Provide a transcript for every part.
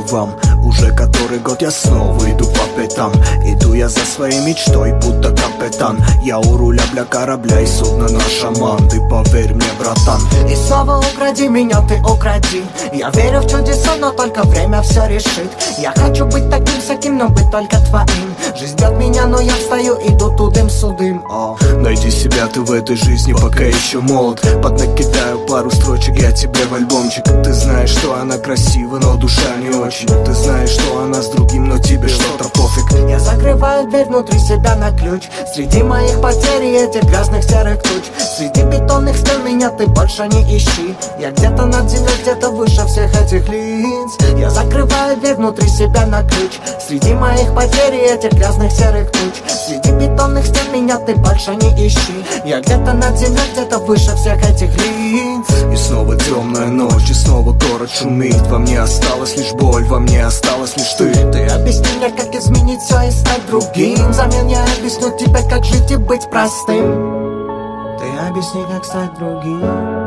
вам. Уже который год я снова иду по пятам. Иду я за своей мечтой, будто капитан. Я у руля бля корабля, и судно наш шаман. Ты поверь мне, братан. И снова укради меня, ты укради. Я верю в чудеса, но только время все решит. Я хочу быть таким всяким, но быть только твоим. Жизнь бьет меня, но я встаю, иду тудым-судым. Найди себя ты в этой жизни, пока еще молод. Поднакидаю пару строчек я тебе в альбомчик. Ты знаешь, что она красива, но душа не очень. Ты знаешь, что она с другим, но тебе что-то пофиг. Я закрываю дверь внутри себя на ключ. Среди моих потерь и этих грязных серых туч. Среди бетонных стен меня ты больше не ищи. Я где-то над землей, где-то выше всех этих лиц. Я закрываю дверь внутри себя на ключ. Среди моих потерь и этих грязных серых туч. Среди бетонных стен меня ты больше не ищи. Я где-то над землей, где-то выше всех этих лиц. И снова темная ночь, и снова город шумит. Во мне осталась лишь боль, во мне осталась лишь ты. Ты объясни мне, как изменить все и стать другим. Взамен я объясню тебе, как жить и быть простым. Ты объясни, как стать другим.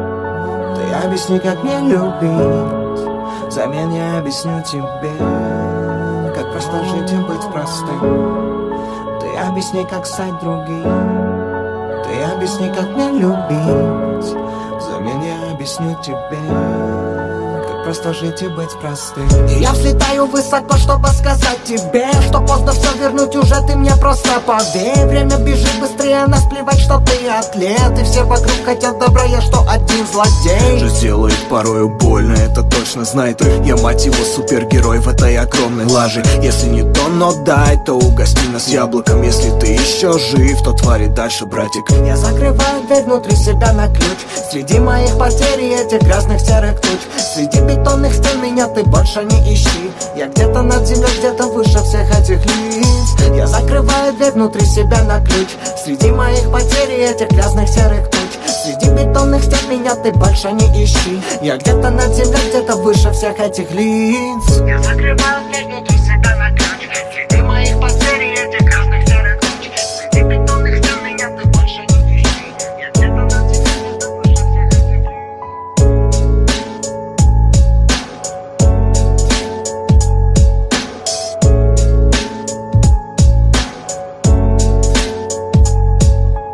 Ты объясни, как мне любить. Взамен я объясню тебе, как просто жить и быть простым. Ты объясни, как стать другим. Ты объясни, как мне любить. Взамен я объясню тебе, как просто жить и быть простым. И я взлетаю высоко, чтобы сказать тебе, что поздно все вернуть уже, ты мне просто поверь. Время бежит быстрее, нас плевать, что ты атлет. И все вокруг хотят добра, я что один злодей. Жизнь делает порою больно, это точно знай ты. Я мать его супергерой в этой огромной лаже. Если не то, но дай, то угости нас яблоком. Если ты еще жив, то твори дальше, братик. Я закрываю дверь внутри себя на ключ. Среди моих потерь и этих грязных серых туч. Среди бетонных стен меня ты больше не ищи. Я где-то над землей, где-то выше всех этих лиц. Я закрываю дверь внутри себя на ключ. Среди моих потерь и этих грязных серых туч. Среди бетонных стен меня ты больше не ищи. Я где-то над землей, где-то выше всех этих лиц. Я закрываю дверь внутри себя на ключ.